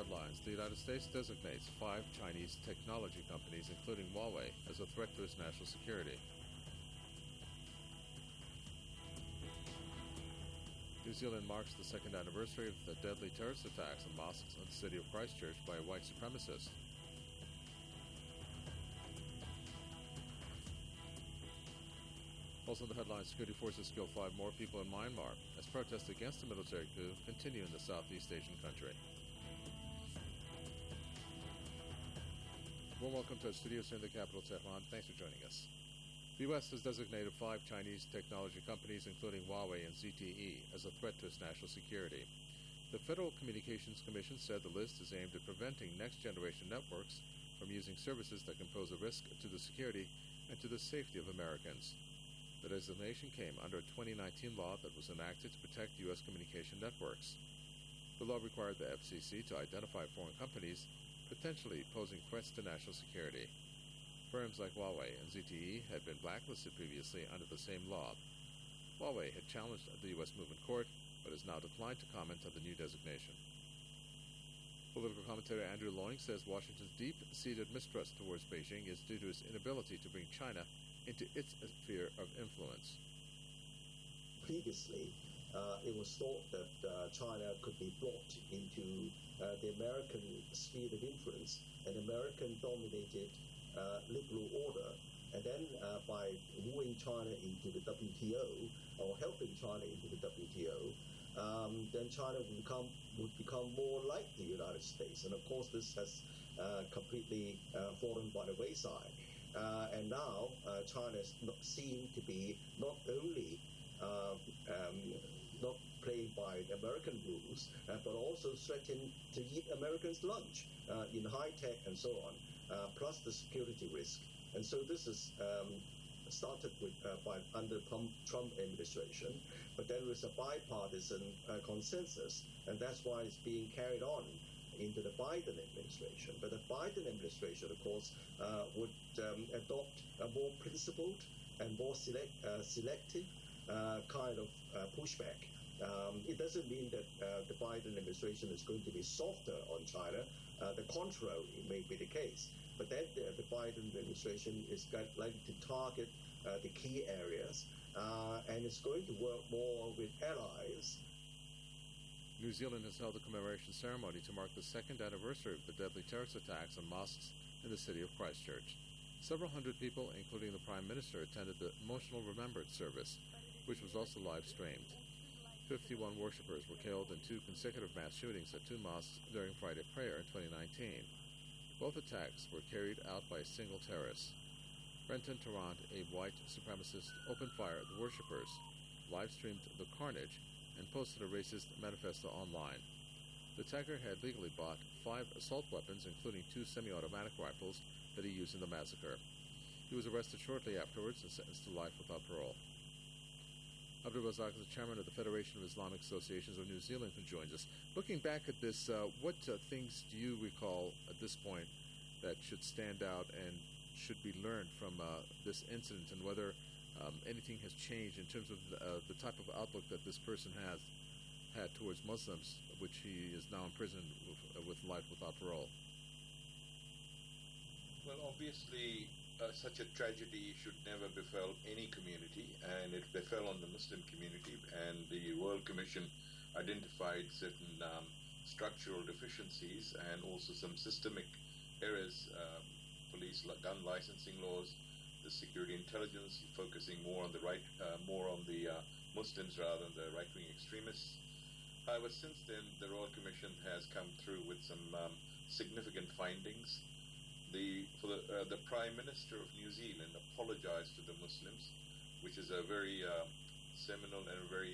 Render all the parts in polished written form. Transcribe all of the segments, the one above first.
headlines. The United States designates 5 Chinese technology companies, including Huawei, as a threat to its national security. New Zealand marks the second anniversary of the deadly terrorist attacks on mosques in the city of Christchurch by a white supremacist. Also in the headlines, security forces kill 5 more people in Myanmar as protests against the military coup continue in the Southeast Asian country. Warm welcome to our studios here in the capital, Tehran. Thanks for joining us. The U.S. has designated 5 Chinese technology companies, including Huawei and ZTE, as a threat to its national security. The Federal Communications Commission said the list is aimed at preventing next-generation networks from using services that can pose a risk to the security and to the safety of Americans. The designation came under a 2019 law that was enacted to protect U.S. communication networks. The law required the FCC to identify foreign companies potentially posing threats to national security. Firms like Huawei and ZTE had been blacklisted previously under the same law. Huawei had challenged the U.S. move in court, but has now declined to comment on the new designation. Political commentator Andrew Loing says Washington's deep-seated mistrust towards Beijing is due to its inability to bring China into its sphere of influence. Previously, it was thought that China could be brought into the American sphere of influence, an American-dominated liberal order, and then by wooing China into the WTO or helping China into the WTO, then China would become more like the United States. And of course, this has completely fallen by the wayside. And now China is seen to be not only not playing by the American rules, but also threatening to eat Americans' lunch in high tech and so on, plus the security risk. And so this is started with under Trump administration, but there is a bipartisan consensus, and that's why it's being carried on into the Biden administration. But the Biden administration, of course, would adopt a more principled and more selective kind of pushback. It doesn't mean that the Biden administration is going to be softer on China. The contrary may be the case. But then the Biden administration is likely to target the key areas, and it's going to work more with allies. New Zealand has held a commemoration ceremony to mark the second anniversary of the deadly terrorist attacks on mosques in the city of Christchurch. Several hundred people, including the Prime Minister, attended the emotional remembrance service, which was also live-streamed. 51 worshippers were killed in 2 consecutive mass shootings at 2 mosques during Friday prayer in 2019. Both attacks were carried out by a single terrorist. Brenton Tarrant, a white supremacist, opened fire at the worshippers, live-streamed the carnage, and posted a racist manifesto online. The attacker had legally bought 5 assault weapons, including 2 semi-automatic rifles that he used in the massacre. He was arrested shortly afterwards and sentenced to life without parole. Abdul Razak is the chairman of the Federation of Islamic Associations of New Zealand, who joins us. Looking back at this, what things do you recall at this point that should stand out and should be learned from this incident, and whether anything has changed in terms of the type of outlook that this person has had towards Muslims, which he is now imprisoned with life without parole? Well, obviously, such a tragedy should never befall any community, and it befell on the Muslim community, and the Royal Commission identified certain structural deficiencies and also some systemic errors, police gun licensing laws, the security intelligence focusing more on the Muslims rather than the right-wing extremists. However, since then, the Royal Commission has come through with some significant findings. The Prime Minister of New Zealand apologized to the Muslims, which is a very seminal and a very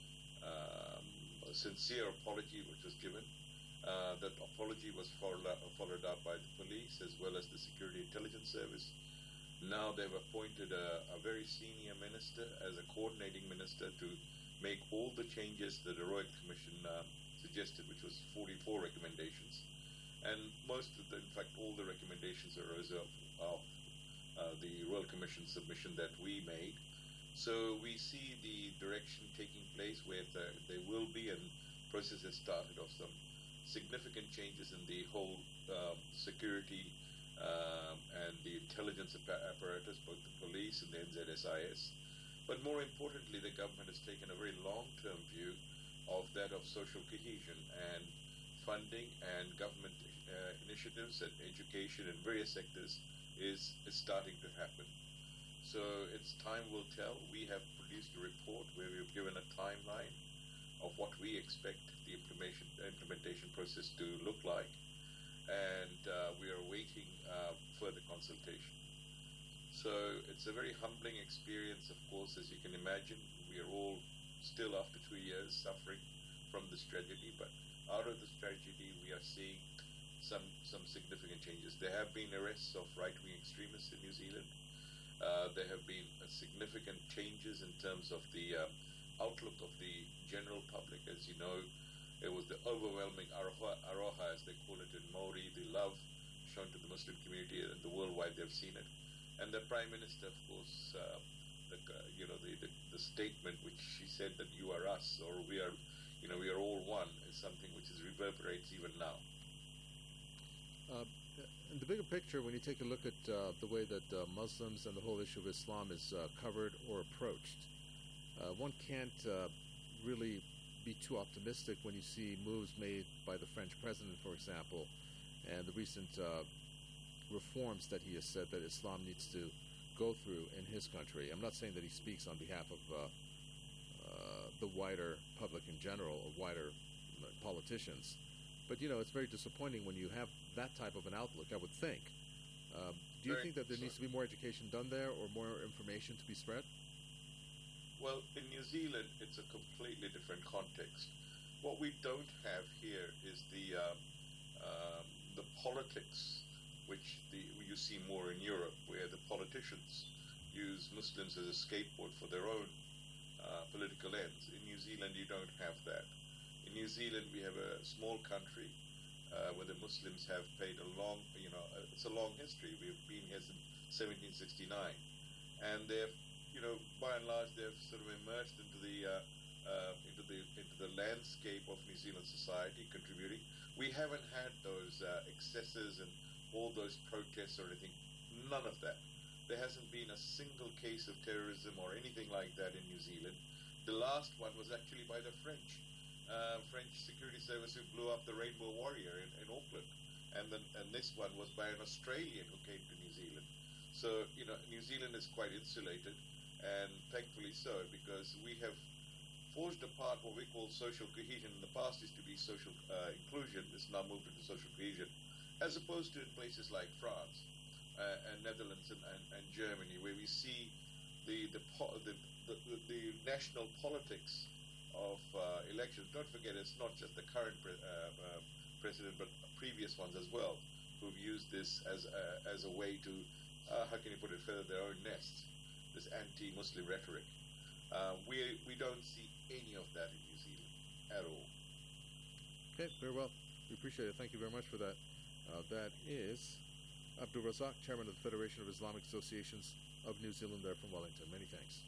sincere apology which was given. That apology was followed up by the police as well as the Security Intelligence Service. Now they've appointed a very senior minister as a coordinating minister to make all the changes that the Royal Commission suggested, which was 44 recommendations. And in fact, all the recommendations are a result of the Royal Commission submission that we made. So we see the direction taking place where there will be, and process has started, of some significant changes in the whole security and the intelligence apparatus, both the police and the NZSIS. But more importantly, the government has taken a very long-term view of that of social cohesion, and funding and government initiatives and education in various sectors is starting to happen. So it's time will tell. We have produced a report where we've given a timeline of what we expect the implementation process to look like, and we are awaiting further consultation. So it's a very humbling experience, of course, as you can imagine. We are all still, after 2 years, suffering from this tragedy, but out of this tragedy we are seeing some significant changes. There have been arrests of right-wing extremists in New Zealand. There have been significant changes in terms of the outlook of the general public. As you know, it was the overwhelming aroha, as they call it in Maori, the love shown to the Muslim community, and the worldwide they've seen it. And the Prime Minister, of course, the statement which she said that you are us, or we are all one, is something which reverberates even now. In the bigger picture, when you take a look at the way that Muslims and the whole issue of Islam is covered or approached, one can't really be too optimistic when you see moves made by the French president, for example, and the recent reforms that he has said that Islam needs to go through in his country. I'm not saying that he speaks on behalf of the wider public in general, or wider politicians, but it's very disappointing when you have that type of an outlook, I would think. Do you think that there needs to be more education done there, or more information to be spread? Well, in New Zealand, it's a completely different context. What we don't have here is the politics, which you see more in Europe, where the politicians use Muslims as a scapegoat for their own political ends. In New Zealand, you don't have that. In New Zealand, we have a small country where the Muslims have played it's a long history. We've been here since 1769, and they've, by and large, they've sort of immersed into the landscape of New Zealand society, contributing. We haven't had those excesses and all those protests or anything. None of that. There hasn't been a single case of terrorism or anything like that in New Zealand. The last one was actually by the French security service, who blew up the Rainbow Warrior in Auckland, and this one was by an Australian who came to New Zealand. So New Zealand is quite insulated, and thankfully so, because we have forged apart what we call social cohesion. In the past used to be social inclusion. It's now moved into social cohesion, as opposed to in places like France and Netherlands and Germany, where we see the national politics of elections. Don't forget, it's not just the current president, but previous ones as well, who've used this as a way to, how can you put it, feather their own nests, this anti-Muslim rhetoric. We don't see any of that in New Zealand at all. Okay, very well. We appreciate it. Thank you very much for that. That is Abdul Razak, Chairman of the Federation of Islamic Associations of New Zealand, there from Wellington. Many thanks.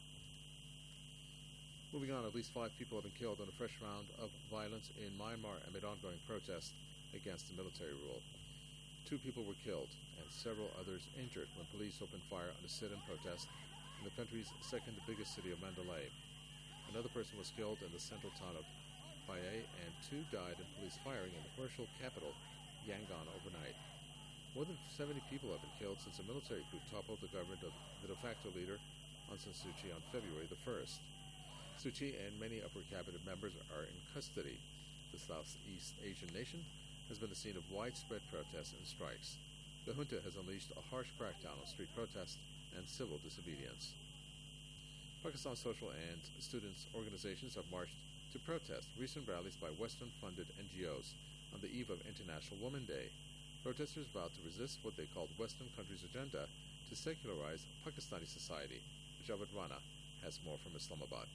Moving on, at least 5 people have been killed in a fresh round of violence in Myanmar amid ongoing protests against the military rule. 2 people were killed and several others injured when police opened fire on a sit-in protest in the country's second biggest city of Mandalay. Another person was killed in the central town of Pae, and 2 died in police firing in the commercial capital, Yangon, overnight. More than 70 people have been killed since a military coup toppled the government of the de facto leader, Aung San Suu Kyi, on February the 1st. Suu Kyi and many upper cabinet members are in custody. The Southeast Asian nation has been the scene of widespread protests and strikes. The junta has unleashed a harsh crackdown on street protests and civil disobedience. Pakistan social and students' organizations have marched to protest recent rallies by Western-funded NGOs on the eve of International Women's Day. Protesters vowed to resist what they called Western countries' agenda to secularize Pakistani society. Javad Rana has more from Islamabad.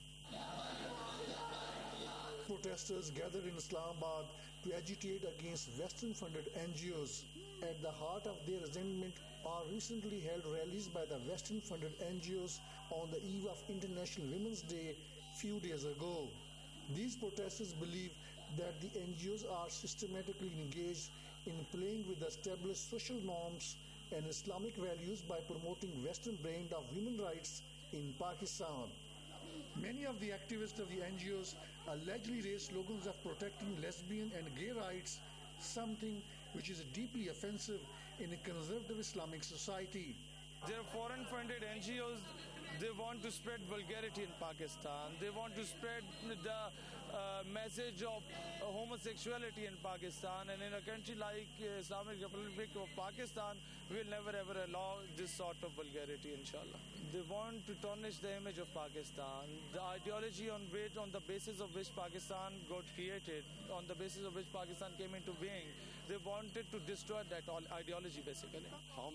Protesters gathered in Islamabad to agitate against Western-funded NGOs. At the heart of their resentment are recently held rallies by the Western-funded NGOs on the eve of International Women's Day few days ago. These protesters believe that the NGOs are systematically engaged in playing with the established social norms and Islamic values by promoting Western brand of human rights in Pakistan. Many of the activists of the NGOs allegedly raise slogans of protecting lesbian and gay rights, something which is deeply offensive in a conservative Islamic society. They're foreign-funded NGOs. They want to spread vulgarity in Pakistan. They want to spread the message of homosexuality in Pakistan. And in a country like Islamic Republic of Pakistan, we'll never ever allow this sort of vulgarity, inshallah. They want to tarnish the image of Pakistan. The ideology on the basis of which Pakistan got created, on the basis of which Pakistan came into being, they wanted to destroy that ideology basically.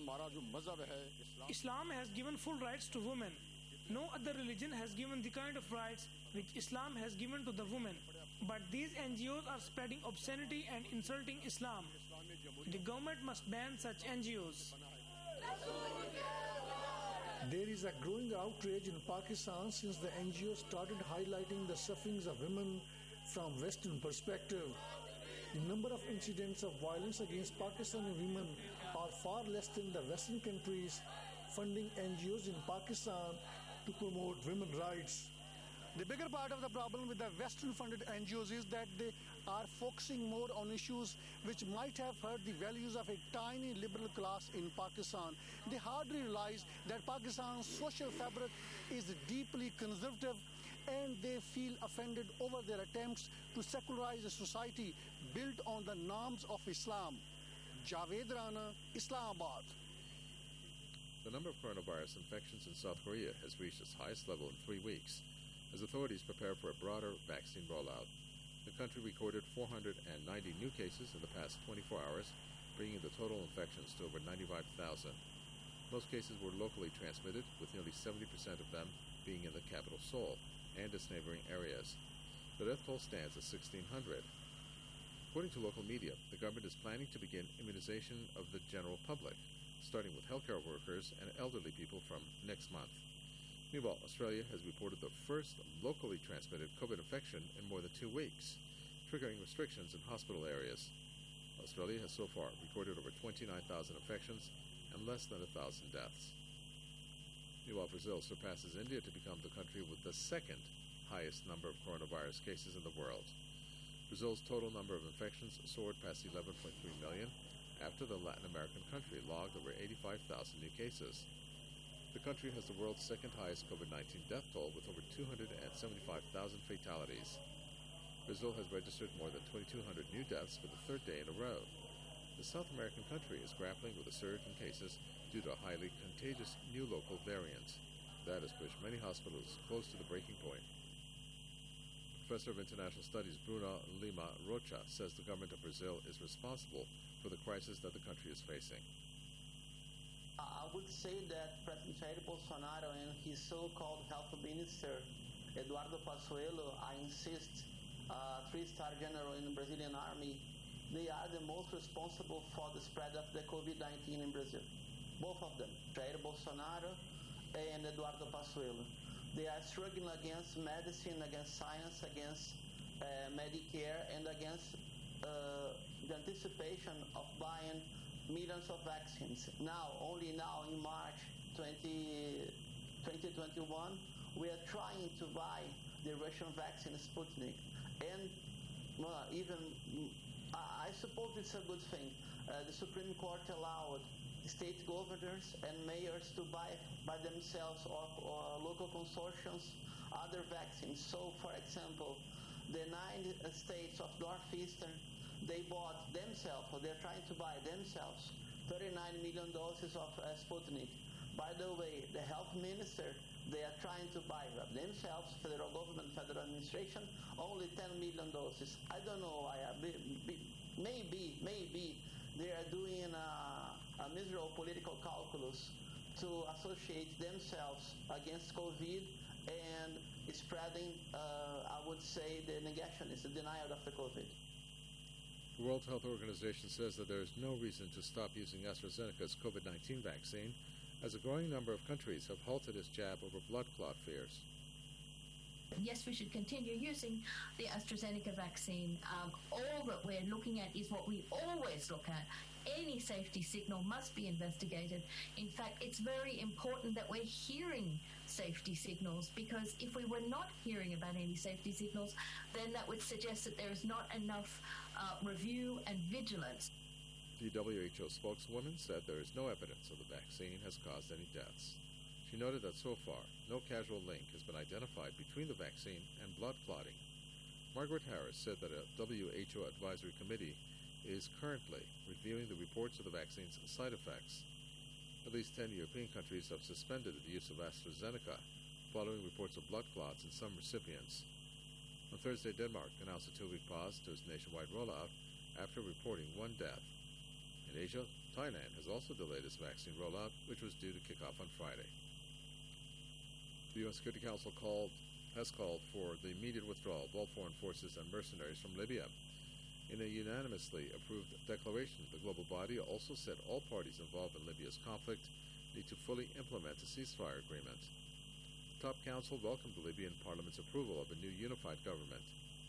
Islam has given full rights to women. No other religion has given the kind of rights which Islam has given to the women. But these NGOs are spreading obscenity and insulting Islam. The government must ban such NGOs. There is a growing outrage in Pakistan since the NGOs started highlighting the sufferings of women from Western perspective. The number of incidents of violence against Pakistani women are far less than the Western countries funding NGOs in Pakistan to promote women's rights. The bigger part of the problem with the Western-funded NGOs is that they are focusing more on issues which might have hurt the values of a tiny liberal class in Pakistan. They hardly realize that Pakistan's social fabric is deeply conservative, and they feel offended over their attempts to secularize a society built on the norms of Islam. Javed Rana, Islamabad. The number of coronavirus infections in South Korea has reached its highest level in 3 weeks, as authorities prepare for a broader vaccine rollout. The country recorded 490 new cases in the past 24 hours, bringing the total infections to over 95,000. Most cases were locally transmitted, with nearly 70% of them being in the capital Seoul and its neighboring areas. The death toll stands at 1,600. According to local media, the government is planning to begin immunization of the general public, starting with healthcare workers and elderly people from next month. Meanwhile, Australia has reported the first locally transmitted COVID infection in more than 2 weeks, triggering restrictions in hospital areas. Australia has so far recorded over 29,000 infections and less than 1,000 deaths. Meanwhile, Brazil surpasses India to become the country with the second highest number of coronavirus cases in the world. Brazil's total number of infections soared past 11.3 million, after the Latin American country logged over 85,000 new cases. The country has the world's second highest COVID-19 death toll with over 275,000 fatalities. Brazil has registered more than 2,200 new deaths for the third day in a row. The South American country is grappling with a surge in cases due to a highly contagious new local variant. That has pushed many hospitals close to the breaking point. Professor of International Studies Bruno Lima Rocha says the government of Brazil is responsible for the crisis that the country is facing. I would say that President Jair Bolsonaro and his so-called health minister, Eduardo Pazuello, I insist, 3-star general in the Brazilian army, they are the most responsible for the spread of the COVID-19 in Brazil. Both of them, Jair Bolsonaro and Eduardo Pazuello. They are struggling against medicine, against science, against Medicare, and against the anticipation of buying millions of vaccines. Only now in March 2021, we are trying to buy the Russian vaccine Sputnik. And I suppose it's a good thing. The Supreme Court allowed state governors and mayors to buy by themselves or local consortiums other vaccines. So, for example, the 9 states of Northeastern, they bought themselves, or they're trying to buy themselves, 39 million doses of Sputnik. By the way, the health minister, they are trying to buy themselves, federal government, federal administration, only 10 million doses. I don't know why. Maybe they are doing a miserable political calculus to associate themselves against COVID and spreading, I would say, the negationist, the denial of the COVID. The World Health Organization says that there is no reason to stop using AstraZeneca's COVID-19 vaccine, as a growing number of countries have halted its jab over blood clot fears. Yes, we should continue using the AstraZeneca vaccine. All that we're looking at is what we always look at. Any safety signal must be investigated. In fact, it's very important that we're hearing safety signals, because if we were not hearing about any safety signals, then that would suggest that there is not enough review and vigilance. The WHO spokeswoman said there is no evidence of the vaccine has caused any deaths. She noted that so far, no causal link has been identified between the vaccine and blood clotting. Margaret Harris said that a WHO advisory committee is currently reviewing the reports of the vaccine's side effects. At least 10 European countries have suspended the use of AstraZeneca following reports of blood clots in some recipients. On Thursday, Denmark announced a 2-week pause to its nationwide rollout after reporting 1 death. In Asia, Thailand has also delayed its vaccine rollout, which was due to kick off on Friday. The UN Security Council has called for the immediate withdrawal of all foreign forces and mercenaries from Libya. In a unanimously approved declaration, the global body also said all parties involved in Libya's conflict need to fully implement a ceasefire agreement. The top council welcomed the Libyan parliament's approval of a new unified government.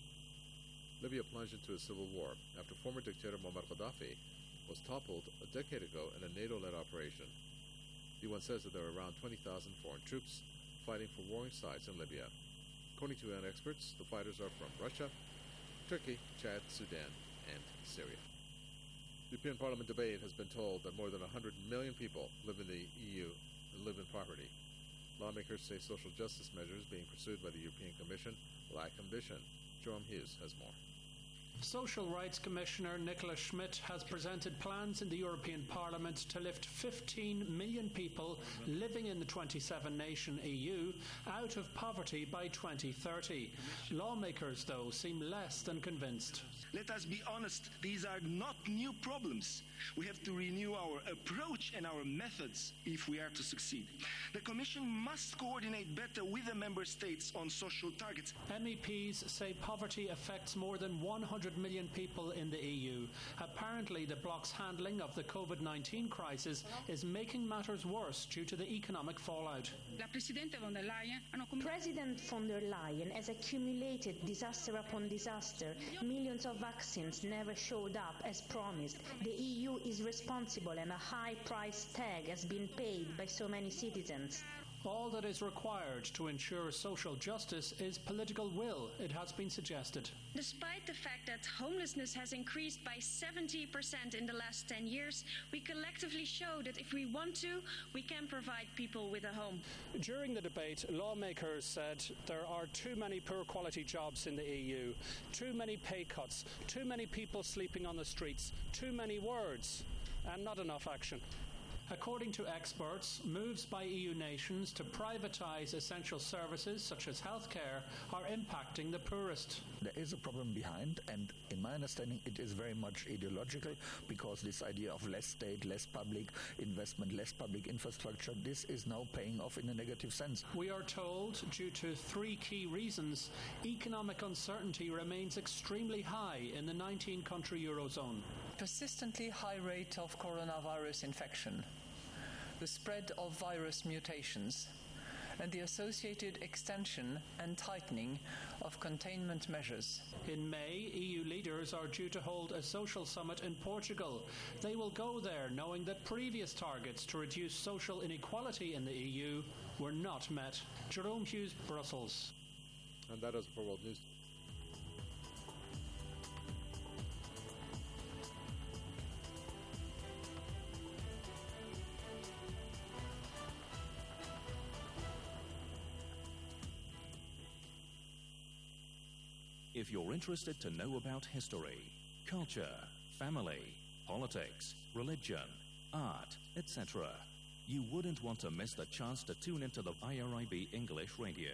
Libya plunged into a civil war after former dictator Muammar Gaddafi was toppled a decade ago in a NATO-led operation. The UN says that there are around 20,000 foreign troops fighting for warring sides in Libya. According to UN experts, the fighters are from Russia, Turkey, Chad, Sudan, and Syria. The European Parliament debate has been told that more than 100 million people live in the EU and live in poverty. Lawmakers say social justice measures being pursued by the European Commission lack ambition. Jerome Hughes has more. Social Rights Commissioner Nicola Schmidt has presented plans in the European Parliament to lift 15 million people living in the 27-nation EU out of poverty by 2030. Lawmakers, though, seem less than convinced. Let us be honest, these are not new problems. We have to renew our approach and our methods if we are to succeed. The Commission must coordinate better with the Member States on social targets. MEPs say poverty affects more than 100 million people in the EU. Apparently, the bloc's handling of the COVID-19 crisis is making matters worse due to the economic fallout. President von der Leyen has accumulated disaster upon disaster. Millions of vaccines never showed up as promised. The EU is responsible, and a high price tag has been paid by so many citizens. All that is required to ensure social justice is political will, it has been suggested. Despite the fact that homelessness has increased by 70% in the last 10 years, we collectively show that if we want to, we can provide people with a home. During the debate, lawmakers said there are too many poor quality jobs in the EU, too many pay cuts, too many people sleeping on the streets, too many words, and not enough action. According to experts, moves by EU nations to privatise essential services such as healthcare are impacting the poorest. There is a problem behind, and in my understanding it is very much ideological, because this idea of less state, less public investment, less public infrastructure, this is now paying off in a negative sense. We are told, due to 3 key reasons, economic uncertainty remains extremely high in the 19-country Eurozone. Persistently high rate of coronavirus infection, the spread of virus mutations, and the associated extension and tightening of containment measures. In May, EU leaders are due to hold a social summit in Portugal. They will go there knowing that previous targets to reduce social inequality in the EU were not met. Jerome Hughes, Brussels. And that is for World News. If you're interested to know about history, culture, family, politics, religion, art, etc., you wouldn't want to miss the chance to tune into the IRIB English Radio.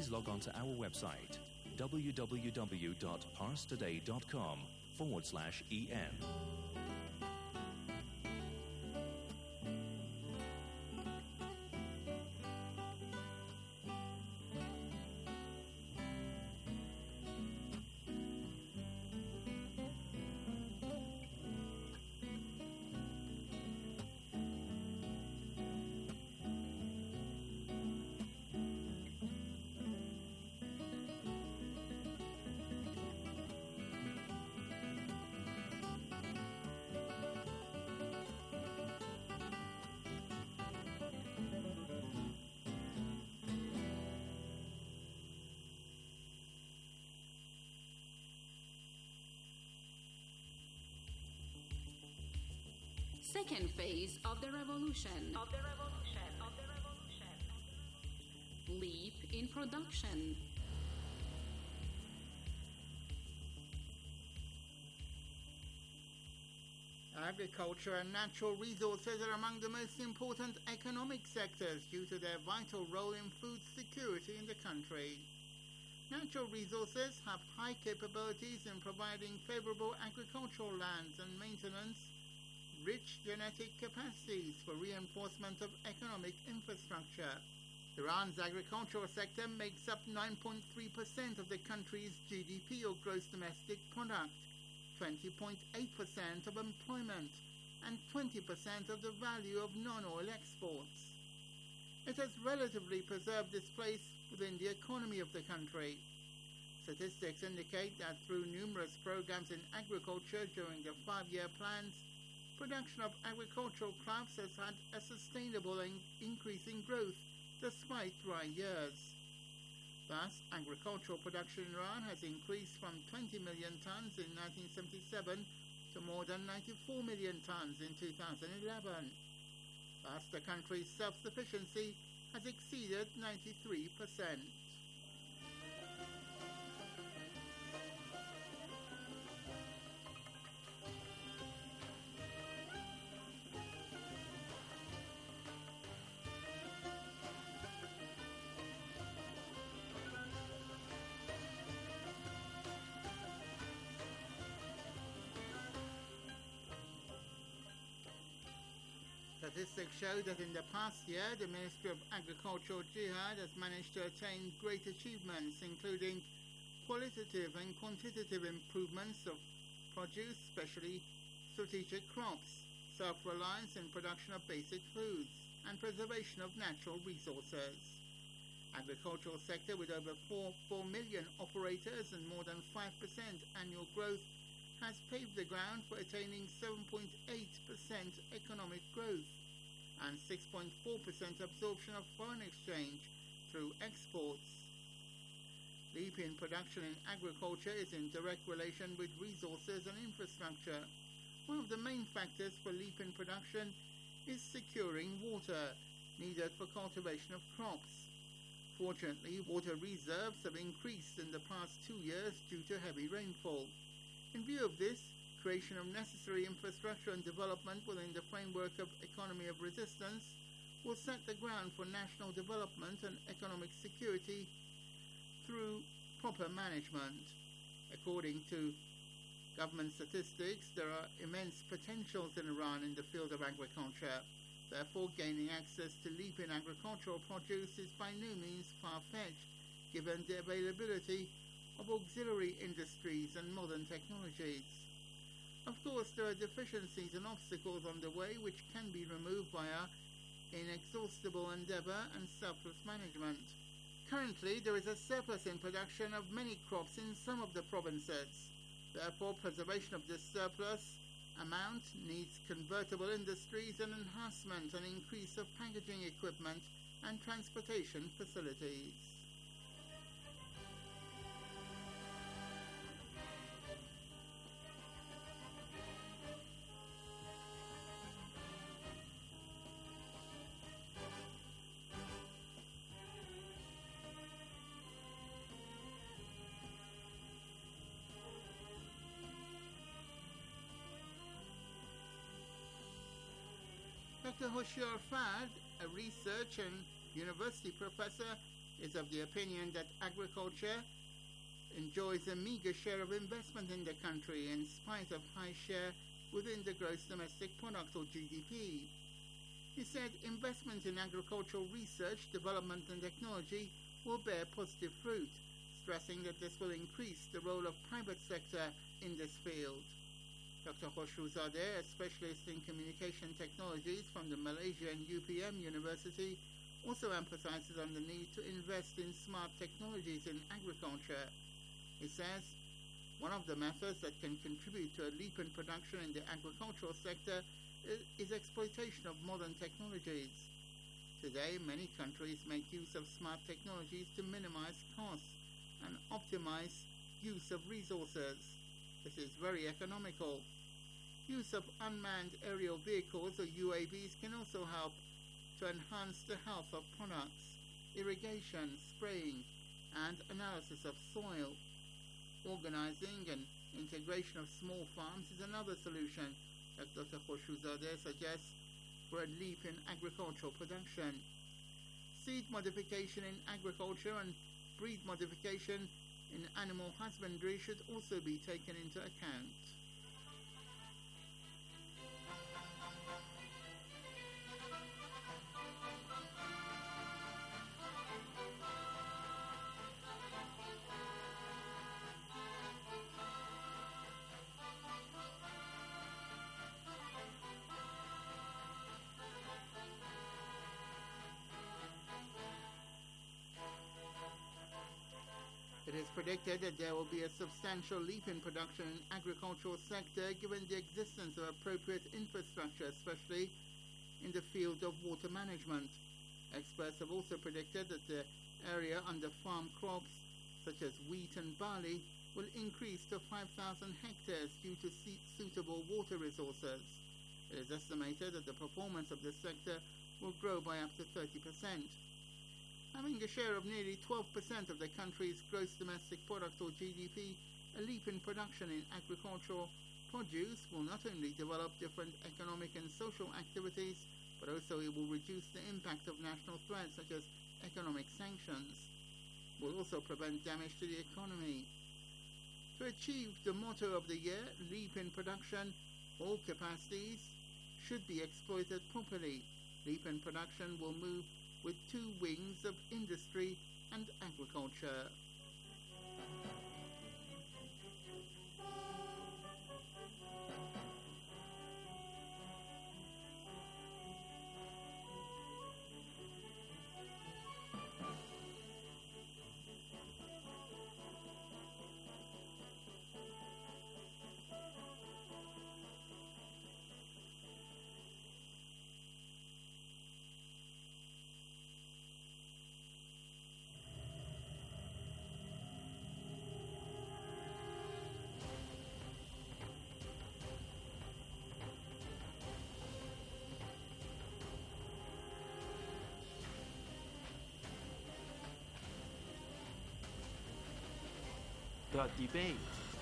please log on to our website www.parstoday.com/en. Second phase of the revolution. Leap in production. Agriculture and natural resources are among the most important economic sectors due to their vital role in food security in the country. Natural resources have high capabilities in providing favorable agricultural lands and maintenance, rich genetic capacities for reinforcement of economic infrastructure. Iran's agricultural sector makes up 9.3% of the country's GDP or gross domestic product, 20.8% of employment, and 20% of the value of non-oil exports. It has relatively preserved its place within the economy of the country. Statistics indicate that through numerous programs in agriculture during the 5-year plans, production of agricultural crops has had a sustainable increase in growth despite dry years. Thus, agricultural production in Iran has increased from 20 million tons in 1977 to more than 94 million tons in 2011. Thus, the country's self-sufficiency has exceeded 93%. Statistics show that in the past year, the Ministry of Agricultural Jihad has managed to attain great achievements, including qualitative and quantitative improvements of produce, especially strategic crops, self-reliance in production of basic foods, and preservation of natural resources. Agricultural sector with over 4 million operators and more than 5% annual growth has paved the ground for attaining 7.8% economic growth and 6.4% absorption of foreign exchange through exports. Leap in production in agriculture is in direct relation with resources and infrastructure. One of the main factors for leap in production is securing water needed for cultivation of crops. Fortunately, water reserves have increased in the past 2 years due to heavy rainfall. In view of this, creation of necessary infrastructure and development within the framework of economy of resistance will set the ground for national development and economic security through proper management. According to government statistics, there are immense potentials in Iran in the field of agriculture. Therefore, gaining access to leap in agricultural produce is by no means far-fetched, given the availability of auxiliary industries and modern technologies. Of course, there are deficiencies and obstacles on the way which can be removed via inexhaustible endeavor and selfless management. Currently, there is a surplus in production of many crops in some of the provinces. Therefore, preservation of this surplus amount needs convertible industries and enhancement and increase of packaging equipment and transportation facilities. Dr. Hoshiar Fad, a research and university professor is of the opinion that agriculture enjoys a meager share of investment in the country in spite of high share within the gross domestic product or GDP. He said investment in agricultural research, development and technology will bear positive fruit, stressing that this will increase the role of private sector in this field. Dr. Khosrowzadeh, a specialist in communication technologies from the Malaysian UPM University, also emphasizes on the need to invest in smart technologies in agriculture. He says, one of the methods that can contribute to a leap in production in the agricultural sector is exploitation of modern technologies. Today, many countries make use of smart technologies to minimize costs and optimize use of resources. This is very economical. Use of unmanned aerial vehicles or UAVs can also help to enhance the health of products, irrigation, spraying, and analysis of soil. Organizing and integration of small farms is another solution that Dr. Khosrowzadeh suggests for a leap in agricultural production. Seed modification in agriculture and breed modification in animal husbandry should also be taken into account. It is predicted that there will be a substantial leap in production in the agricultural sector given the existence of appropriate infrastructure, especially in the field of water management. Experts have also predicted that the area under farm crops, such as wheat and barley, will increase to 5,000 hectares due to suitable water resources. It is estimated that the performance of this sector will grow by up to 30%. Having a share of nearly 12% of the country's gross domestic product or GDP, a leap in production in agricultural produce will not only develop different economic and social activities, but also it will reduce the impact of national threats such as economic sanctions. It will also prevent damage to the economy. To achieve the motto of the year, leap in production, all capacities should be exploited properly. Leap in production will move with two wings of industry and agriculture. The debate.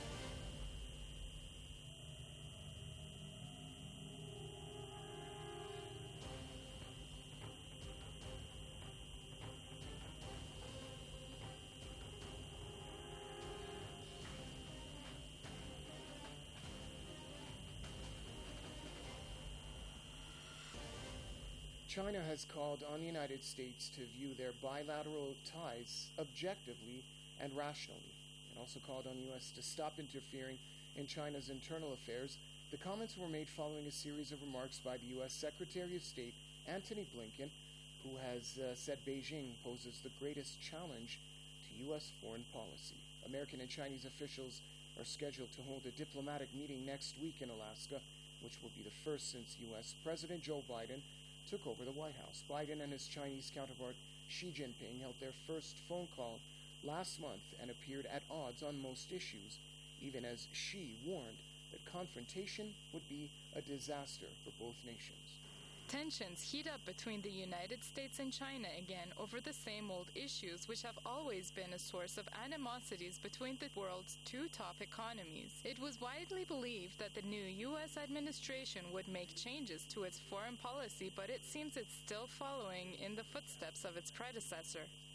China has called on the United States to view their bilateral ties objectively and rationally, and also called on the U.S. to stop interfering in China's internal affairs. The comments were made following a series of remarks by the U.S. Secretary of State Antony Blinken, who has said Beijing poses the greatest challenge to U.S. foreign policy. American and Chinese officials are scheduled to hold a diplomatic meeting next week in Alaska, which will be the first since U.S. President Joe Biden took over the White House. Biden and his Chinese counterpart Xi Jinping held their first phone call last month and appeared at odds on most issues, even as Xi warned that confrontation would be a disaster for both nations. Tensions heat up between the United States and China again over the same old issues, which have always been a source of animosities between the world's two top economies. It was widely believed that the new U.S. administration would make changes to its foreign policy, but it seems it's still following in the footsteps of its predecessor.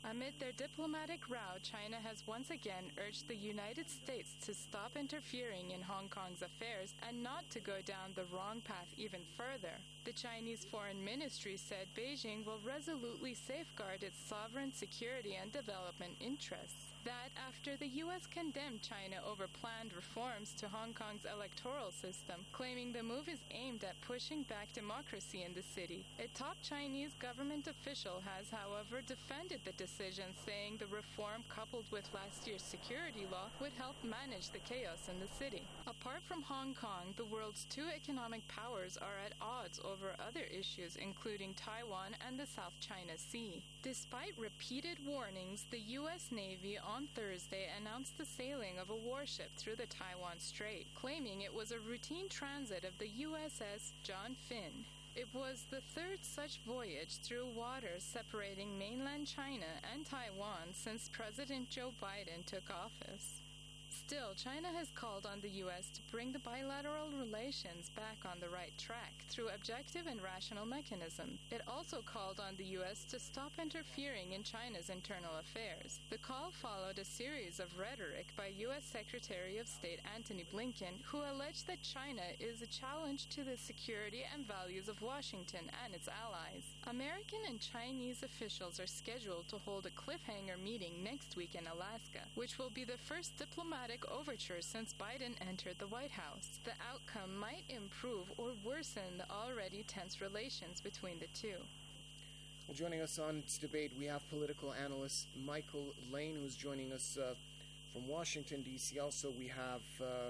Amid their diplomatic row, China has once again urged the United States to stop interfering in Hong Kong's affairs and not to go down the wrong path even further. The Chinese Foreign Ministry said Beijing will resolutely safeguard its sovereign security and development interests. That after the U.S. condemned China over planned reforms to Hong Kong's electoral system, claiming the move is aimed at pushing back democracy in the city. A top Chinese government official has, however, defended the decision, saying the reform, coupled with last year's security law, would help manage the chaos in the city. Apart from Hong Kong, the world's two economic powers are at odds over other issues, including Taiwan and the South China Sea. Despite repeated warnings, the U.S. Navy on Thursday announced the sailing of a warship through the Taiwan Strait, claiming it was a routine transit of the USS John Finn. It was the third such voyage through waters separating mainland China and Taiwan since President Joe Biden took office. Still, China has called on the U.S. to bring the bilateral relations back on the right track through objective and rational mechanisms. It also called on the U.S. to stop interfering in China's internal affairs. The call followed a series of rhetoric by U.S. Secretary of State Antony Blinken, who alleged that China is a challenge to the security and values of Washington and its allies. American and Chinese officials are scheduled to hold a cliffhanger meeting next week in Alaska, which will be the first diplomatic overture since Biden entered the White House. The outcome might improve or worsen the already tense relations between the two. Well, joining us on this debate, we have political analyst Michael Lane, who's joining us from Washington, D.C. Also, we have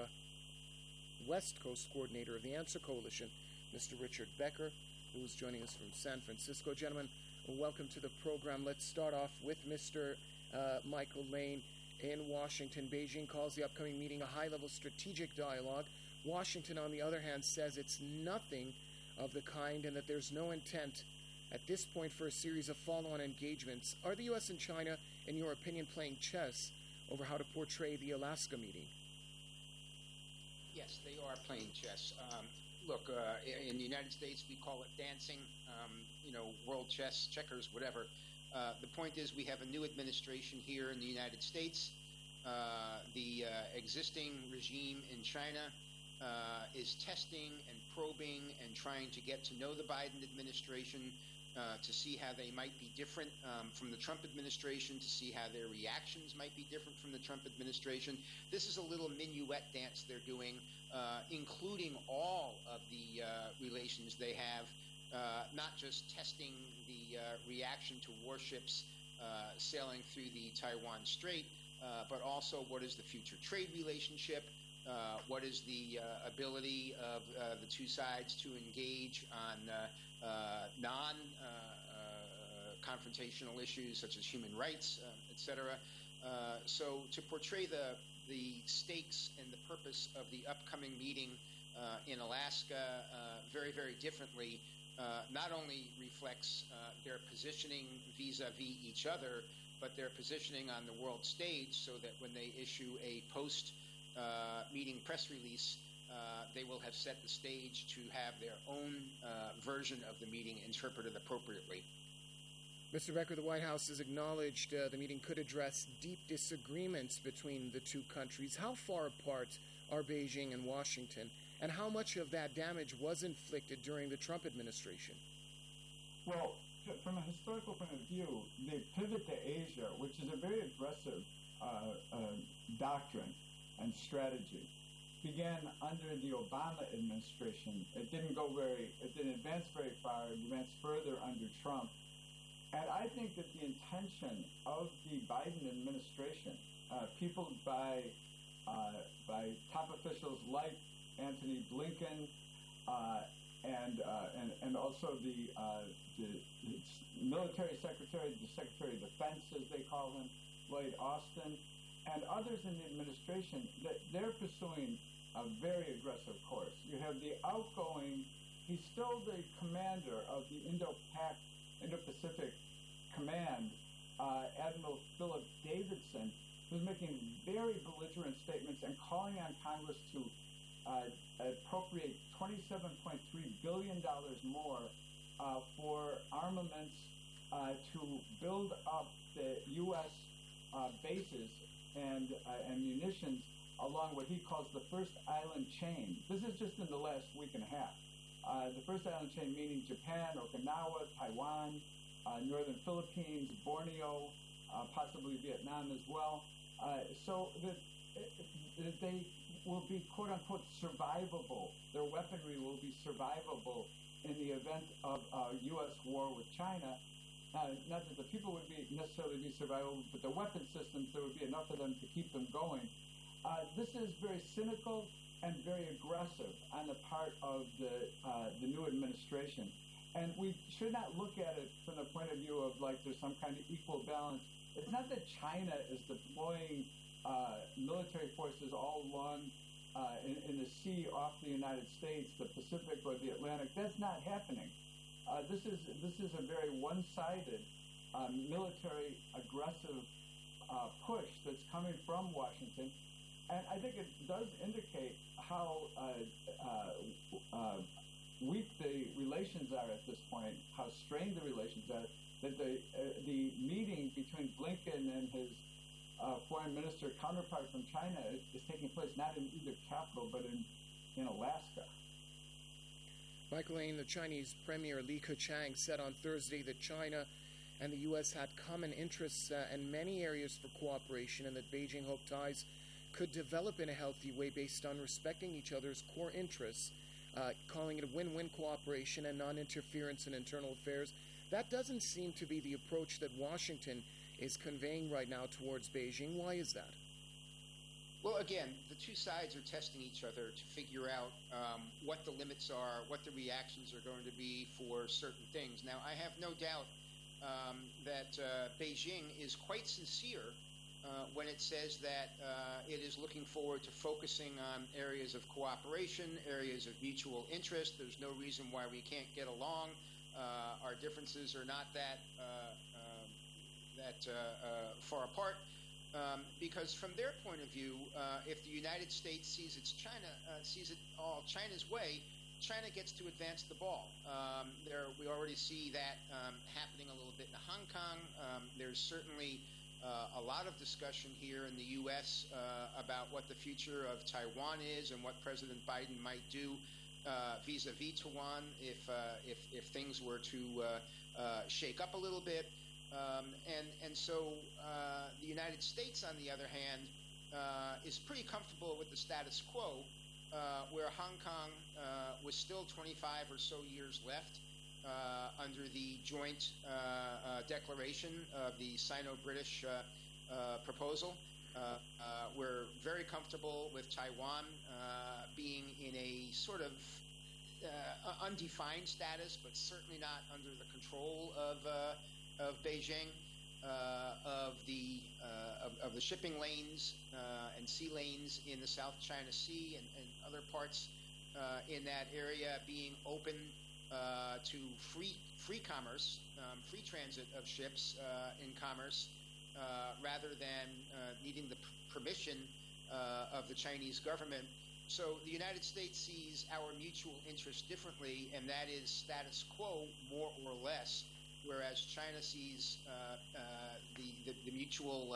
West Coast coordinator of the Answer Coalition, Mr. Richard Becker, who is joining us from San Francisco. Gentlemen, welcome to the program. Let's start off with Mr. Michael Lane. In Washington, Beijing calls the upcoming meeting a high-level strategic dialogue. Washington, on the other hand, says it's nothing of the kind and that there's no intent at this point for a series of follow-on engagements. Are the U.S. and China, in your opinion, playing chess over how to portray the Alaska meeting? Yes, they are playing chess. Look, in the United States, we call it dancing, world chess, checkers, whatever. The point is we have a new administration here in the United States. The existing regime in China is testing and probing and trying to get to know the Biden administration, to see how they might be different from the Trump administration, to see how their reactions might be different from the Trump administration. This is a little minuet dance they're doing, including all of the relations they have, not just testing the reaction to warships sailing through the Taiwan Strait, but also what is the future trade relationship, what is the ability of the two sides to engage on non-confrontational issues such as human rights, etc. So to portray the stakes and the purpose of the upcoming meeting in Alaska very, very differently not only reflects their positioning vis-a-vis each other, but their positioning on the world stage, so that when they issue a post-meeting press release, they will have set the stage to have their own version of the meeting interpreted appropriately. Mr. Becker, the White House has acknowledged the meeting could address deep disagreements between the two countries. How far apart are Beijing and Washington, and how much of that damage was inflicted during the Trump administration? Well, from a historical point of view, the pivot to Asia, which is a very aggressive doctrine and strategy, began under the Obama administration. It didn't advance very far. It advanced further under Trump. And I think that the intention of the Biden administration, peopled by top officials like Antony Blinken, and also the military secretary, the Secretary of Defense, as they call him, Lloyd Austin, and others in the administration, that they're pursuing a very aggressive course. You have the outgoing, he's still the commander of the Indo-Pacific Command, Admiral Philip Davidson, who's making very belligerent statements and calling on Congress to appropriate $27.3 billion more for armaments to build up the U.S. Bases and munitions along what he calls the first island chain. This is just in the last week and a half. The first island chain meaning Japan, Okinawa, Taiwan, northern Philippines, Borneo, possibly Vietnam as well. So that they will be, quote-unquote, survivable. Their weaponry will be survivable in the event of a U.S. war with China. Not that the people would necessarily be survivable, but the weapon systems, there would be enough of them to keep them going. This is very cynical and very aggressive on the part of the new administration. And we should not look at it from the point of view of like there's some kind of equal balance. It's not that China is deploying military forces all along in the sea off the United States, the Pacific or the Atlantic. That's not happening. This is a very one-sided military aggressive push that's coming from Washington. And I think it does indicate how weak the relations are at this point, how strained the relations are, that the meeting between Blinken and his foreign minister counterpart from China is taking place not in either capital, but in Alaska. Michael Lane, the Chinese Premier Li Keqiang said on Thursday that China and the U.S. had common interests and many areas for cooperation, and that Beijing hoped ties could develop in a healthy way based on respecting each other's core interests, calling it a win-win cooperation and non-interference in internal affairs. That doesn't seem to be the approach that Washington is conveying right now towards Beijing. Why is that? Well, again, the two sides are testing each other to figure out what the limits are, what the reactions are going to be for certain things. Now, I have no doubt that Beijing is quite sincere when it says that it is looking forward to focusing on areas of cooperation, areas of mutual interest. There's no reason why we can't get along. Our differences are not that far apart. Because from their point of view, if the United States sees it all China's way, China gets to advance the ball. We already see that happening a little bit in Hong Kong. There's certainly a lot of discussion here in the U.S. About what the future of Taiwan is and what President Biden might do vis-a-vis Taiwan if things were to shake up a little bit. So the United States, on the other hand, is pretty comfortable with the status quo, where Hong Kong was still 25 or so years left under the joint declaration of the Sino-British proposal. We're very comfortable with Taiwan being in a sort of undefined status, but certainly not under the control of Beijing, of the shipping lanes and sea lanes in the South China Sea and other parts in that area being open to free commerce, free transit of ships in commerce, rather than needing the permission of the Chinese government. So the United States sees our mutual interest differently, and that is status quo more or less. Whereas China sees the mutual,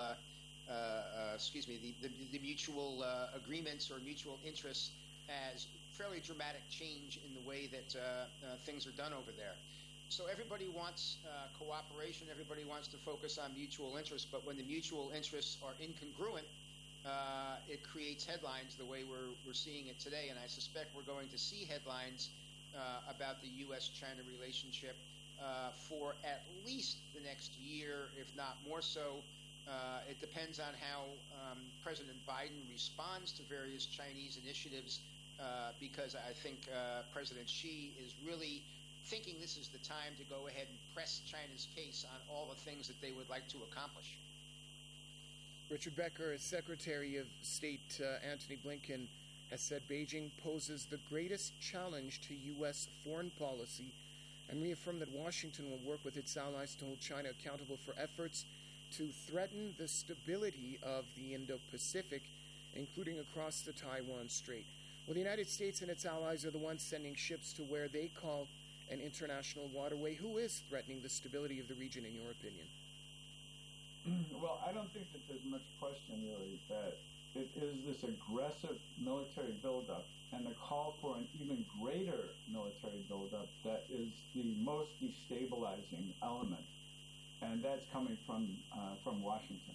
the mutual agreements or mutual interests as fairly dramatic change in the way that things are done over there. So everybody wants cooperation. Everybody wants to focus on mutual interests. But when the mutual interests are incongruent, it creates headlines the way we're seeing it today. And I suspect we're going to see headlines about the U.S.-China relationship for at least the next year, if not more so. It depends on how President Biden responds to various Chinese initiatives, because I think President Xi is really thinking this is the time to go ahead and press China's case on all the things that they would like to accomplish. Richard Becker, as Secretary of State Antony Blinken, has said Beijing poses the greatest challenge to U.S. foreign policy, and reaffirmed that Washington will work with its allies to hold China accountable for efforts to threaten the stability of the Indo-Pacific, including across the Taiwan Strait. Well, the United States and its allies are the ones sending ships to where they call an international waterway. Who is threatening the stability of the region, in your opinion? Well, I don't think that there's much question, really, that it is this aggressive military buildup and the call for an even greater military buildup that is the most destabilizing element, and that's coming from Washington.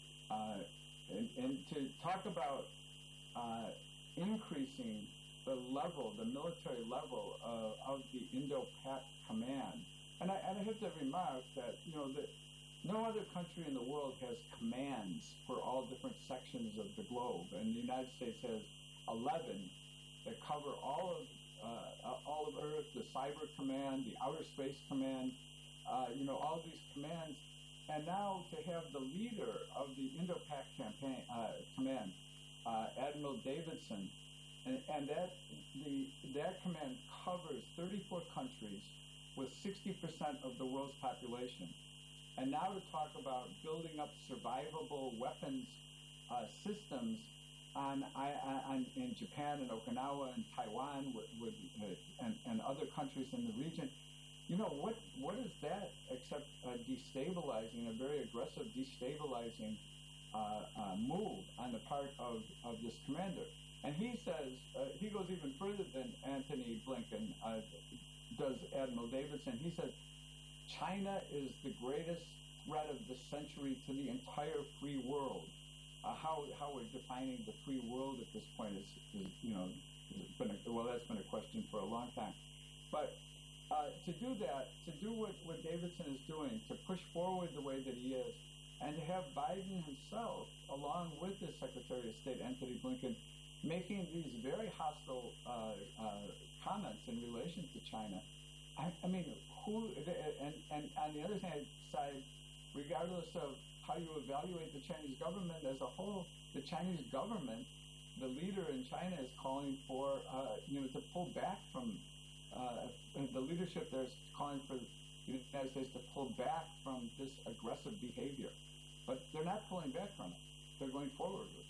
And to talk about increasing the military level of the Indo-Pac Command, and I have to remark that that no other country in the world has commands for all different sections of the globe, and the United States has 11 that cover all of Earth, the Cyber Command, the Outer Space Command, all these commands, and now to have the leader of the Indo-Pac Command, Admiral Davidson, and that command covers 34 countries with 60% of the world's population. And now to talk about building up survivable weapons systems in Japan and Okinawa and Taiwan and other countries in the region, what is that except a destabilizing, a very aggressive destabilizing move on the part of this commander? And he says, he goes even further than Antony Blinken does Admiral Davidson. He says, China is the greatest threat of the century to the entire free world. How we're defining the free world at this point is that's been a question for a long time. But to do that, to do what Davidson is doing, to push forward the way that he is, and to have Biden himself, along with his Secretary of State, Antony Blinken, making these very hostile comments in relation to China. I mean, and on the other side, regardless of how you evaluate the Chinese government as a whole, the Chinese government, the leader in China is calling for, to pull back from, the leadership there is calling for the United States to pull back from this aggressive behavior. But they're not pulling back from it. They're going forward with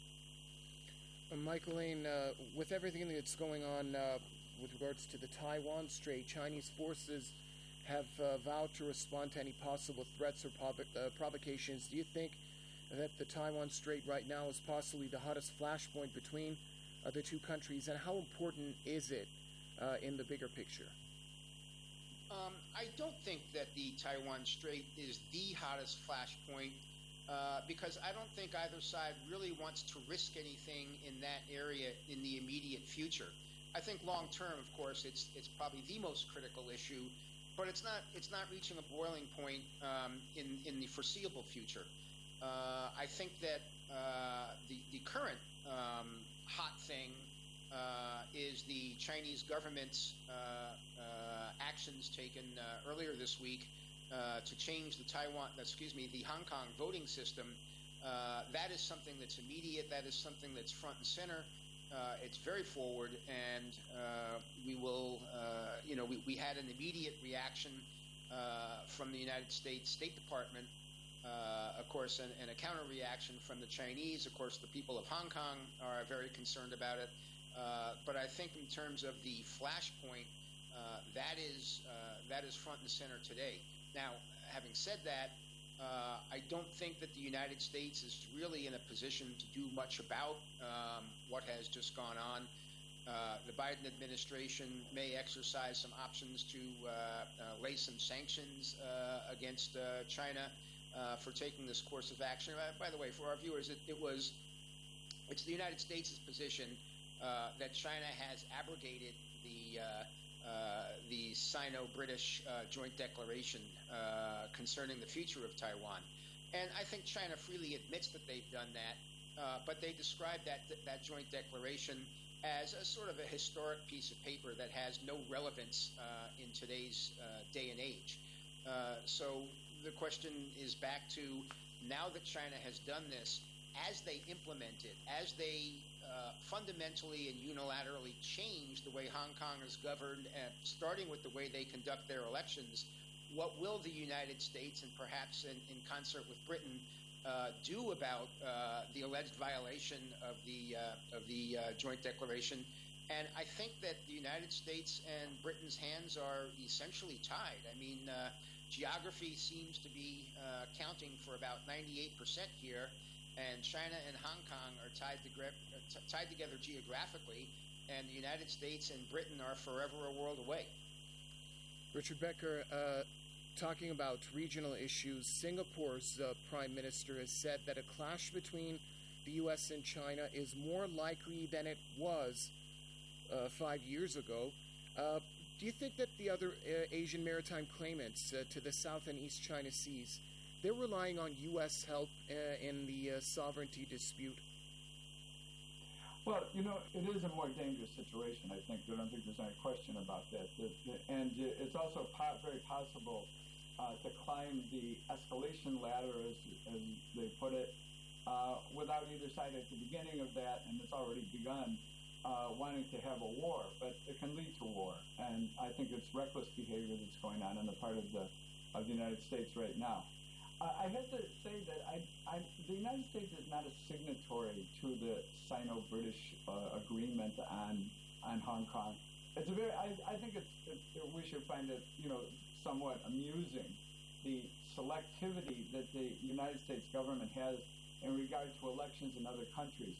it. Michael Lane, with everything that's going on with regards to the Taiwan Strait, Chinese forces have vowed to respond to any possible threats or provocations. Do you think that the Taiwan Strait right now is possibly the hottest flashpoint between the two countries, and how important is it in the bigger picture? I don't think that the Taiwan Strait is the hottest flashpoint because I don't think either side really wants to risk anything in that area in the immediate future. I think long term, of course, it's probably the most critical issue, but it's not reaching a boiling point in the foreseeable future. I think that the current hot thing is the Chinese government's actions taken earlier this week to change the Hong Kong voting system. That is something that's immediate. That is something that's front and center. It's very forward, and we will, we had an immediate reaction from the United States State Department, of course, and a counter reaction from the Chinese. Of course, the people of Hong Kong are very concerned about it. But I think in terms of the flashpoint, that is front and center today. Now, having said that, I don't think that the United States is really in a position to do much about what has just gone on. The Biden administration may exercise some options to lay some sanctions against China for taking this course of action. By the way, for our viewers, it's the United States' position that China has abrogated the Sino-British joint declaration concerning the future of Taiwan. And I think China freely admits that they've done that, but they describe that joint declaration as a sort of a historic piece of paper that has no relevance in today's day and age. So the question is back to, now that China has done this, as they implement it, as they fundamentally and unilaterally change the way Hong Kong is governed, starting with the way they conduct their elections, what will the United States, and perhaps in concert with Britain, do about the alleged violation of the joint declaration? And I think that the United States and Britain's hands are essentially tied. I mean, geography seems to be counting for about 98% here, and China and Hong Kong are tied together geographically, and the United States and Britain are forever a world away. Richard Becker, talking about regional issues, Singapore's Prime Minister has said that a clash between the U.S. and China is more likely than it was 5 years ago. Do you think that the other Asian maritime claimants to the South and East China Seas, they're relying on U.S. help in the sovereignty dispute? Well, it is a more dangerous situation, I think. I don't think there's any question about that. And it's also very possible to climb the escalation ladder, as they put it, without either side at the beginning of that, and it's already begun, wanting to have a war. But it can lead to war. And I think it's reckless behavior that's going on the part of the United States right now. I have to say that the United States is not a signatory to the Sino-British agreement on Hong Kong. It's I think we should find it somewhat amusing, the selectivity that the United States government has in regard to elections in other countries.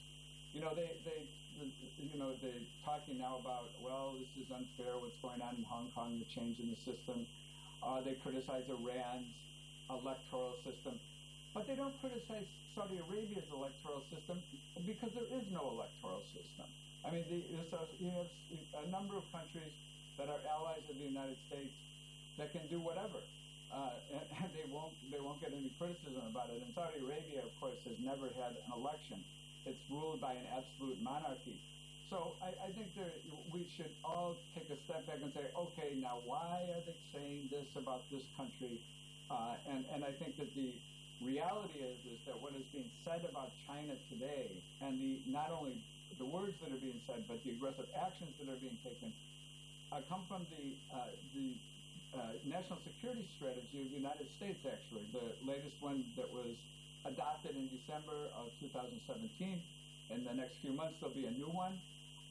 They're talking now about, well, this is unfair, what's going on in Hong Kong, the change in the system. They criticize Iran's electoral system, but they don't criticize Saudi Arabia's electoral system because there is no electoral system. I mean, you have a number of countries that are allies of the United States that can do whatever, and they won't get any criticism about it. And Saudi Arabia, of course, has never had an election. It's ruled by an absolute monarchy. So I think we should all take a step back and say, okay, now why are they saying this about this country? And I think that the reality is that what is being said about China today, and not only the words that are being said, but the aggressive actions that are being taken, come from the national security strategy of the United States, actually. The latest one that was adopted in December of 2017. In the next few months, there'll be a new one.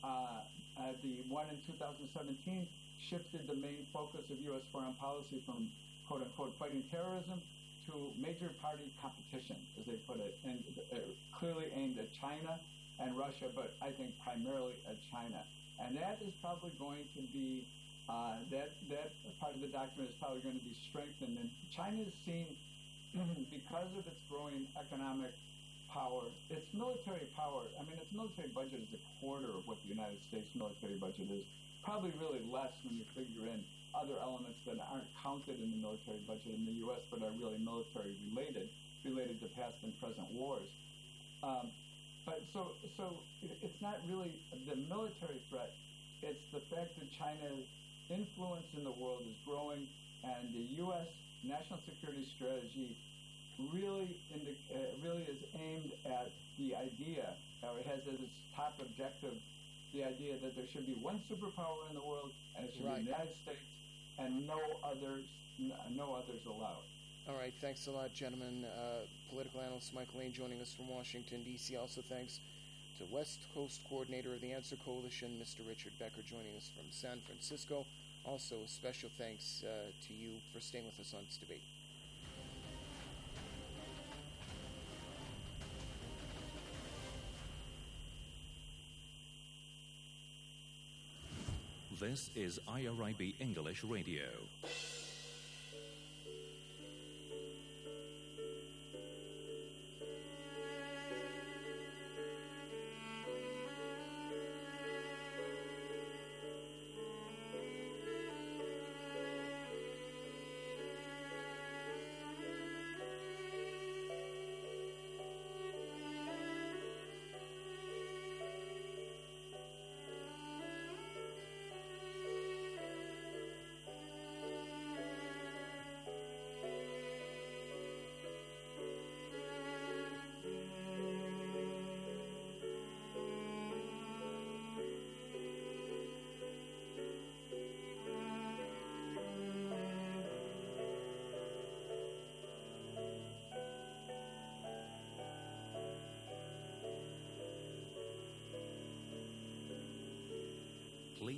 The one in 2017 shifted the main focus of U.S. foreign policy from quote-unquote fighting terrorism to major party competition, as they put it, and clearly aimed at China and Russia, but I think primarily at China. And that is probably going to be, that part of the document is probably going to be strengthened. And China is seen, because of its growing economic power, its military power, I mean, its military budget is a quarter of what the United States military budget is, probably really less when you figure in other elements that aren't counted in the military budget in the U.S. but are really military related to past and present wars. But so it's not really the military threat. It's the fact that China's influence in the world is growing, and the U.S. national security strategy really is aimed at the idea, or it has as its top objective, the idea that there should be one superpower in the world, and it should be the United States, and no others allowed. All right, thanks a lot, gentlemen. Political analyst Michael Lane joining us from Washington, D.C. Also thanks to West Coast Coordinator of the Answer Coalition, Mr. Richard Becker, joining us from San Francisco. Also, a special thanks to you for staying with us on this debate. This is IRIB English Radio.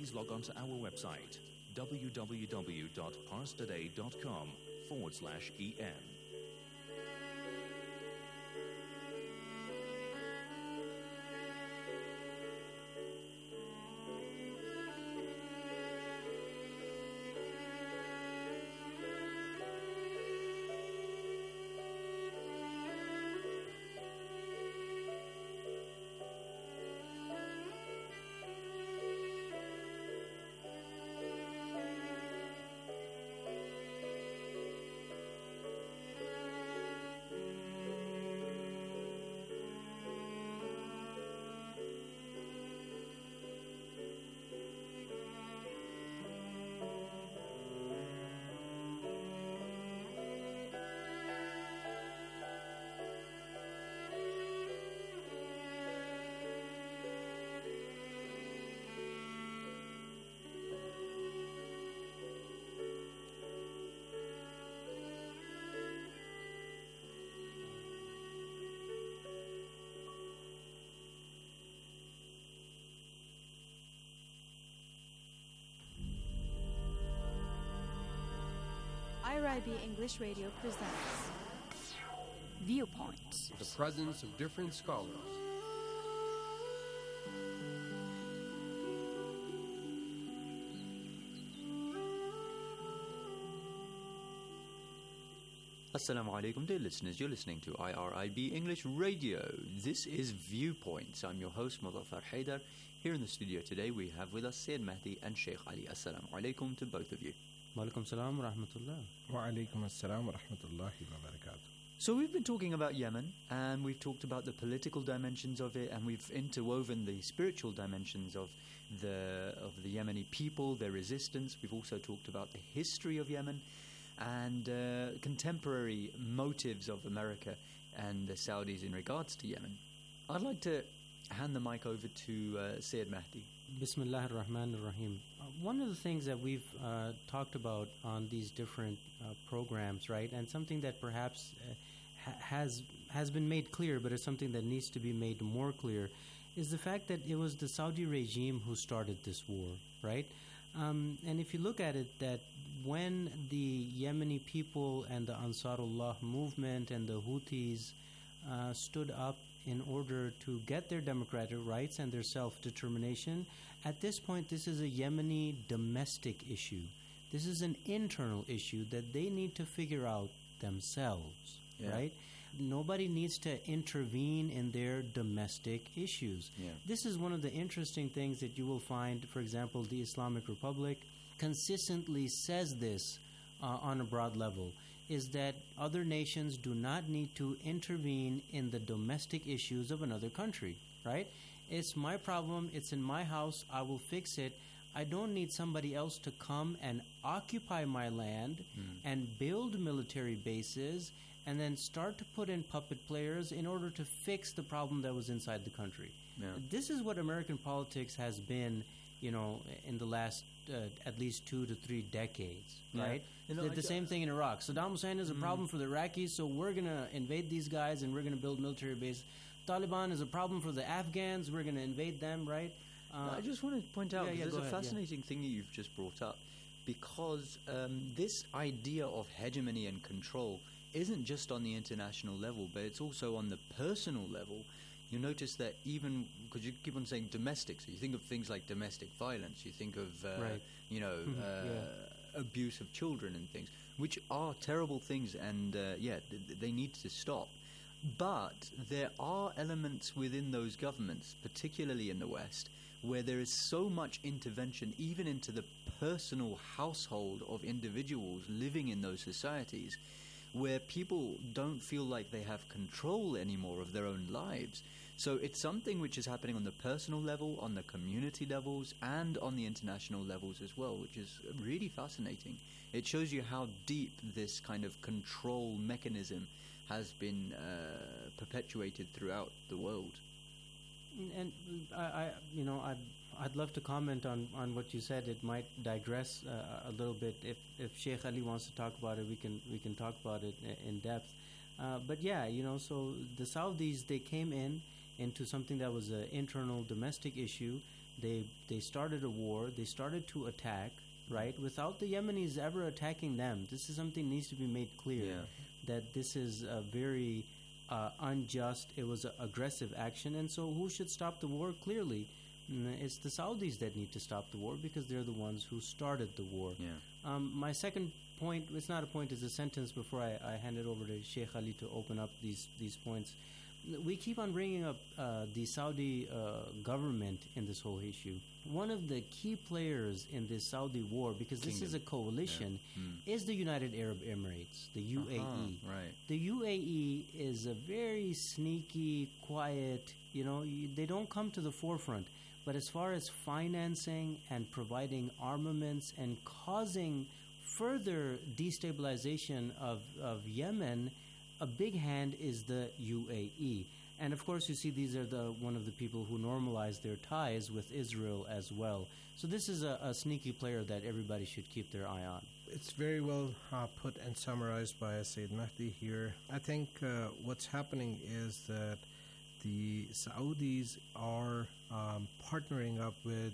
please log on to our website, www.parstoday.com/EN. IRIB English Radio presents Viewpoints. The presence of different scholars. Assalamu alaikum, dear listeners. You're listening to IRIB English Radio. This is Viewpoints. I'm your host, Muzaffar Haidar. Here in the studio today, we have with us Sayyid Mahdi and Sheikh Ali. Assalamu alaikum to both of you. Walaikum salam wa rahmatullah. Wa alaikum assalam wa rahmatullahi wa barakatuh. So we've been talking about Yemen, and we've talked about the political dimensions of it, and we've interwoven the spiritual dimensions of the Yemeni people, their resistance. We've also talked about the history of Yemen and contemporary motives of America and the Saudis in regards to Yemen. I'd like to hand the mic over to Sayyid Mahdi. Bismillah ar-Rahman ar-Rahim. One of the things that we've talked about on these different programs, right, and something that perhaps has been made clear, but it's something that needs to be made more clear, is the fact that it was the Saudi regime who started this war, right? And if you look at it, that when the Yemeni people and the Ansarullah movement and the Houthis stood up in order to get their democratic rights and their self-determination, at this point this is a Yemeni domestic issue. This is an internal issue that they need to figure out themselves, right? Nobody needs to intervene in their domestic issues. This is one of the interesting things that you will find. For example, the Islamic Republic consistently says this on a broad level, is that other nations do not need to intervene in the domestic issues of another country, right? It's my problem, it's in my house, I will fix it. I don't need somebody else to come and occupy my land and build military bases and then start to put in puppet players in order to fix the problem that was inside the country. This is what American politics has been, in the last at least 2 to 3 decades, right? The same thing in Iraq. Saddam Hussein is a problem for the Iraqis, so we're going to invade these guys and we're going to build military bases. Taliban is a problem for the Afghans, we're going to invade them, right? I just want to point out, there's a fascinating thing that you've just brought up, because this idea of hegemony and control isn't just on the international level, but it's also on the personal level. You notice that even, because you keep on saying domestic, so you think of things like domestic violence, you think of, abuse of children and things, which are terrible things, and they need to stop. But there are elements within those governments, particularly in the West, where there is so much intervention even into the personal household of individuals living in those societies, where people don't feel like they have control anymore of their own lives. So it's something which is happening on the personal level, on the community levels, and on the international levels as well, which is really fascinating. It shows you how deep this kind of control mechanism has been perpetuated throughout the world. And I'd love to comment on what you said. It might digress a little bit. If Sheikh Ali wants to talk about it, we can talk about it in depth. But so the Saudis, they came into something that was an internal domestic issue. They started a war. They started to attack, right, without the Yemenis ever attacking them. This is something that needs to be made clear, that this is a very unjust, it was an aggressive action. And so who should stop the war? Clearly, it's the Saudis that need to stop the war because they're the ones who started the war. My second point, it's not a point, it's a sentence before I hand it over to Sheikh Ali to open up these points. We keep on bringing up the Saudi government in this whole issue. One of the key players in this Saudi war, because this is a coalition, is the United Arab Emirates, the UAE. Right. The UAE is a very sneaky, quiet, they don't come to the forefront. But as far as financing and providing armaments and causing further destabilization of Yemen, a big hand is the UAE. And of course, you see, these are one of the people who normalize their ties with Israel as well. So this is a sneaky player that everybody should keep their eye on. It's very well put and summarized by Sayyid Mahdi here. I think what's happening is that the Saudis are partnering up with,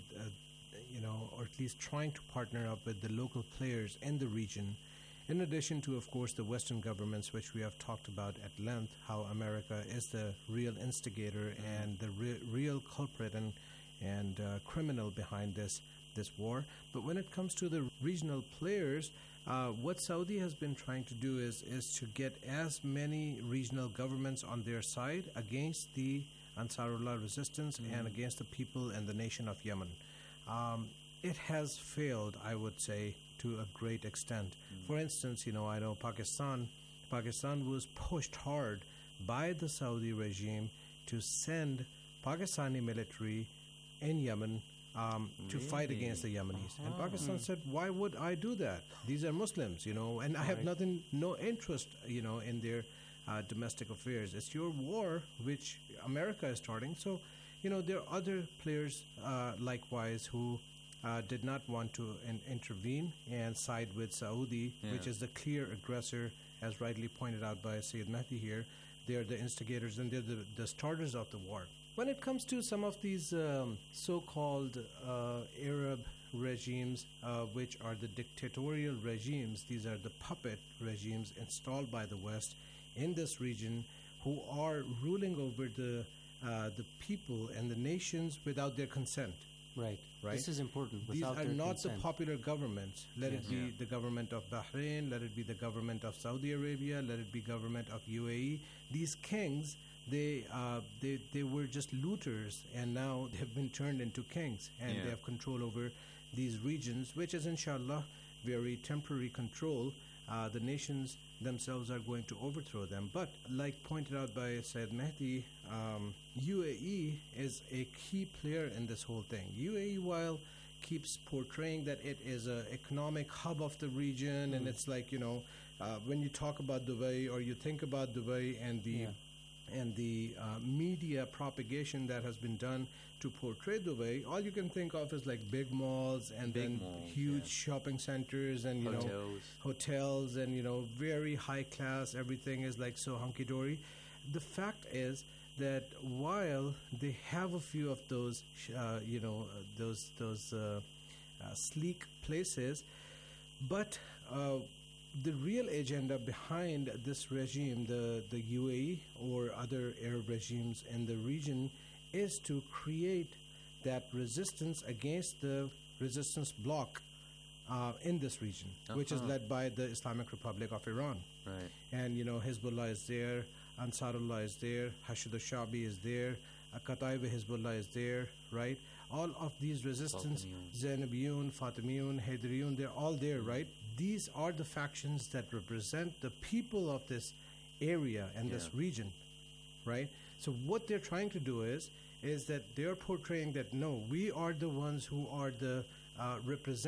or at least trying to partner up with the local players in the region, in addition to, of course, the Western governments, which we have talked about at length, how America is the real instigator and the real culprit and criminal behind this war. But when it comes to the regional players, what Saudi has been trying to do is to get as many regional governments on their side against the Ansarullah resistance and against the people and the nation of Yemen. It has failed, I would say, to a great extent. For instance, I know Pakistan was pushed hard by the Saudi regime to send Pakistani military in Yemen to fight against the Yemenis. And Pakistan said, why would I do that? These are Muslims, and I have no interest, in their domestic affairs. It's your war, which America is starting. So, there are other players likewise who did not want to intervene and side with Saudi, which is the clear aggressor, as rightly pointed out by Sayyid Mahdi here. They're the instigators and they're the starters of the war. When it comes to some of these so-called Arab regimes, which are the dictatorial regimes, these are the puppet regimes installed by the West in this region, who are ruling over the people and the nations without their consent. Right. This is important. These Without are their not consent. the popular governments. Let it be the government of Bahrain, let it be the government of Saudi Arabia, let it be government of UAE. These kings, they were just looters, and now they have been turned into kings, and they have control over these regions, which is inshallah very temporary control. The nations themselves are going to overthrow them. But like pointed out by Sayyid Mahdi, UAE is a key player in this whole thing. UAE, while keeps portraying that it is an economic hub of the region, and it's like, when you talk about Dubai or you think about Dubai and the media propagation that has been done to portray Dubai, all you can think of is like big malls and huge shopping centers and hotels and very high class. Everything is like so hunky dory. The fact is that while they have a few of those sleek places, but the real agenda behind this regime, the UAE or other Arab regimes in the region, is to create that resistance against the resistance bloc in this region, which is led by the Islamic Republic of Iran. Right. And Hezbollah is there, Ansarullah is there, Hashd al-Shabi is there, Kataib Hezbollah is there, right? All of these resistance, Zainabiyun, Fatimiyun, Haydariyun, they're all there, right? These are the factions that represent the people of this area and this region, right? So what they're trying to do is that they're portraying that, no, we are the ones who are the representatives